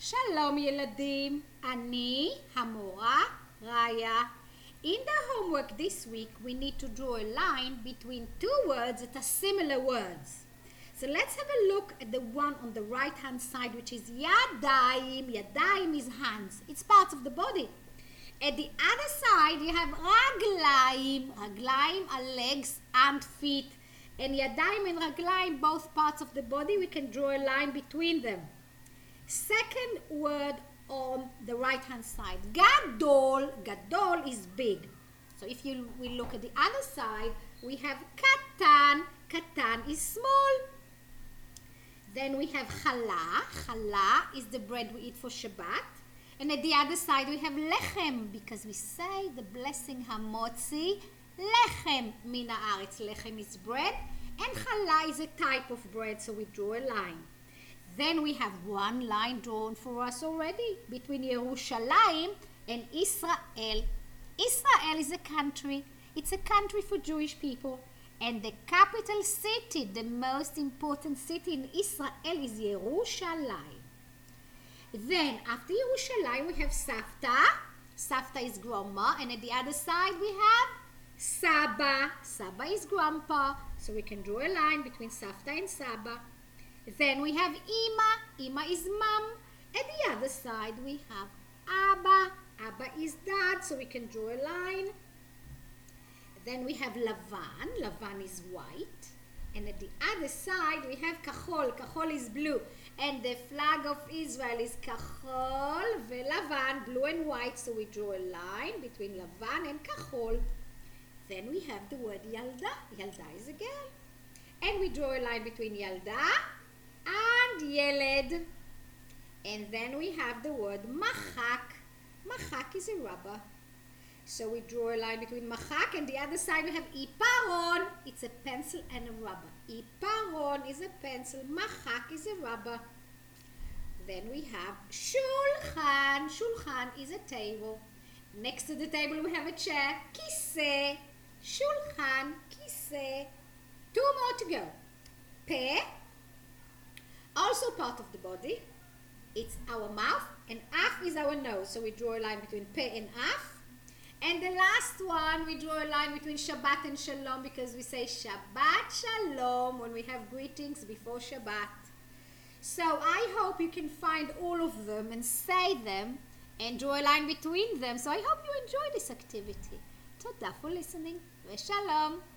שלום ילדים, אני המורה ריה. In the homework this week, we need to draw a line between two words that are similar words. So let's have a look at the one on the right hand side, which is yadayim. Yadayim is hands. It's parts of the body. At the other side, you have raglaim. Raglaim are legs and feet. And yadayim and raglaim, both parts of the body, we can draw a line between them. Second word on the right hand side, gadol. Gadol is big. So if we look at the other side, we have katan. Katan is small. Then we have challah. Challah is the bread we eat for Shabbat. And at the other side we have lechem, because we say the blessing hamotzi lechem min haaretz. Lechem is bread and challah is a type of bread, so we draw a line. Then we have one line drawn for us already between Yerushalayim and Israel. Israel is a country. It's a country for Jewish people. And the capital city, the most important city in Israel, is Yerushalayim. Then after Yerushalayim we have Savta. Savta is grandma. And at the other side we have Saba. Saba is grandpa. So we can draw a line between Savta and Saba. Then we have Ima. Ima is mom. At the other side we have Abba. Abba is dad, so we can draw a line. Then we have Lavan. Lavan is white. And at the other side we have Kachol. Kachol is blue. And the flag of Israel is Kachol Velavan, blue and white. So we draw a line between Lavan and Kachol. Then we have the word Yalda. Yalda is a girl. And we draw a line between Yalda and Yeled. And then we have the word Machak. Machak is a rubber. So we draw a line between Machak and the other side we have Iparon. It's a pencil and a rubber. Iparon is a pencil. Machak is a rubber. Then we have Shulchan. Shulchan is a table. Next to the table we have a chair. Kise. Shulchan. Kise. Two more to go. Pe. Also part of the body. It's our mouth, and af is our nose. So we draw a line between pe and af. And the last one, we draw a line between Shabbat and Shalom, because we say Shabbat Shalom when we have greetings before Shabbat. So I hope you can find all of them and say them and draw a line between them. So I hope you enjoy this activity. Toda for listening. Shalom.